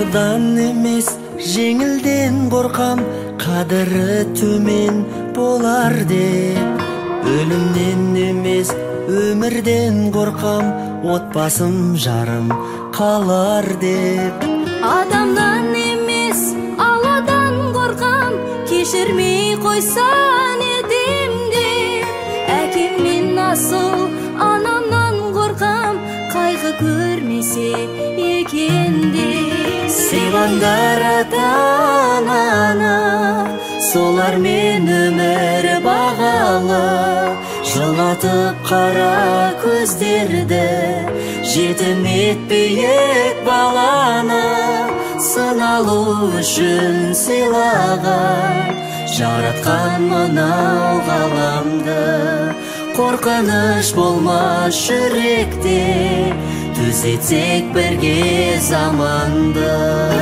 Ақылдан емес жеңілден қорқам, қадірі төмен болар деп. Өлімнен емес өмірден қорқам, отбасым жарым қалар деп. Адамнан емес Алладан қорқам, кешірмей қойсан едім деп. Әкем мен асыл анамнан қорқам, қайғы көрмесе екен деп. Сыйлаңдар ата-ананы, солармен өмір бағалы. Жылатып қара көздерді, жетім етпейік баланы. Сыналу үшін сыйлаған, жаратқан мынау ғаламды. Қорқыныш болмас жүректе, түзетсек бірге заманды.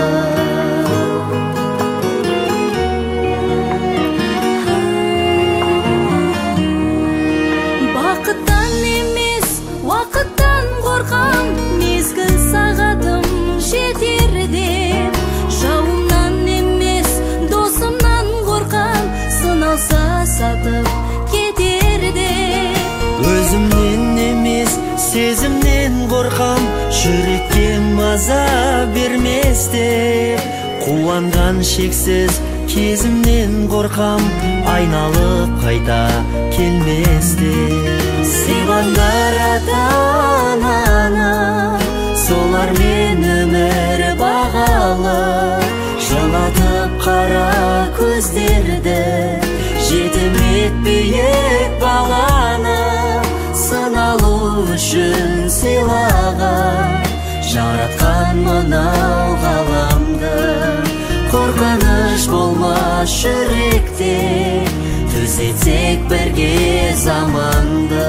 Бақыттан емес уақыттан қорқам, мезгіл сағатым жетер деп. Жауымнан емес досымнан қорқам, сыналса сатып кетер деп. Өзімнен емес сезімнен қорқам, жүрекке маза бермес деп. Қуанған шексіз кезімнен қорқам, айналып қайта келмес деп. Сыйлаңдар ата-ананы, солармен өмір бағалы. Жылатып қара көздерді, жетім етпейік баланы. Сыналу үшін сыйлаған, жаратқан мынау ғаламды. Қорқыныш болмас жүректе, түзетсек бірге заманды.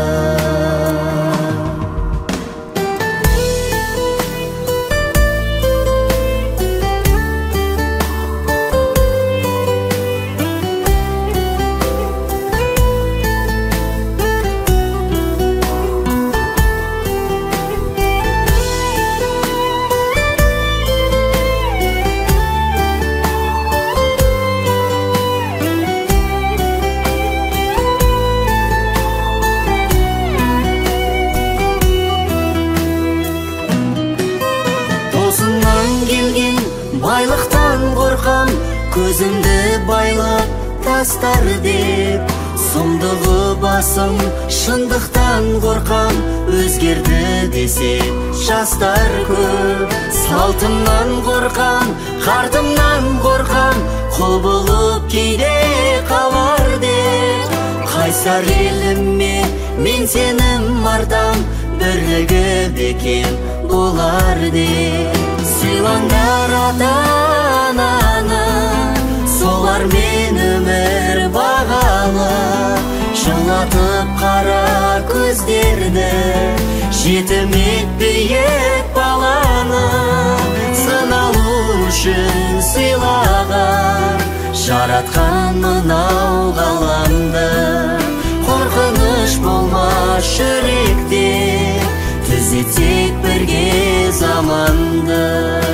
Байлықтан қорқам, көзімді байлап тастар деп. Сұмдығы басым, шындықтан қорқам, өзгерді десе жастар көп. Салтымнан қорқам, қартымнан қорқам, құбылып кейде қалар деп. Қайсар еліме мен сенім артам, бірлігі бекем болар деп. Сыйлаңдар ата-ананы, солармен өмір бағалы. Жылатып қара көздерді, жетім етпейік баланы. Сыналу үшін сыйлаған, жаратқан мынау ғаламды. Қорқыныш болмас жүректе, түзетсек бірге заманды.